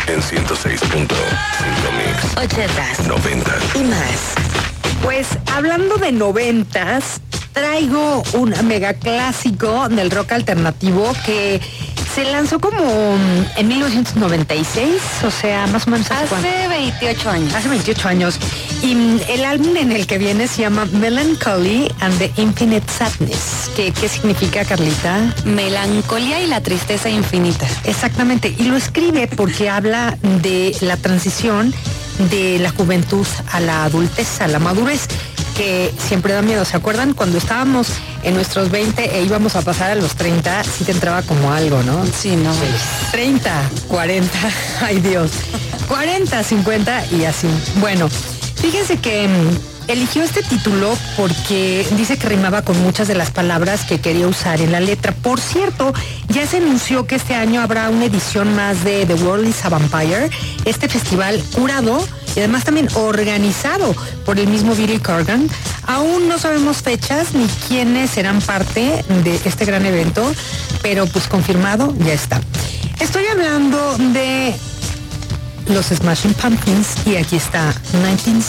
En 106.5 Mix. 80s, 90s y más. Pues hablando de 90s, traigo un mega clásico del rock alternativo que se lanzó como en 1996, o sea, más o menos Hace 28 años. hace 28 años. Y el álbum en el que viene se llama Melancholy and the Infinite Sadness. ¿Qué significa, Carlita? Melancolía y la tristeza infinita. Exactamente, y lo escribe porque habla de la transición de la juventud a la adultez, a la madurez, que siempre da miedo. ¿Se acuerdan? Cuando estábamos en nuestros 20 e íbamos a pasar a los 30, sí te entraba como algo, ¿no? Sí, no. 30, 40, ay Dios, 40, 50 y así. Bueno, fíjense que eligió este título porque dice que rimaba con muchas de las palabras que quería usar en la letra. Por cierto, ya se anunció que este año habrá una edición más de The World is a Vampire, este festival curado y además también organizado por el mismo Billy Corgan. Aún no sabemos fechas ni quiénes serán parte de este gran evento, pero pues confirmado ya está. Estoy hablando de los Smashing Pumpkins y aquí está 19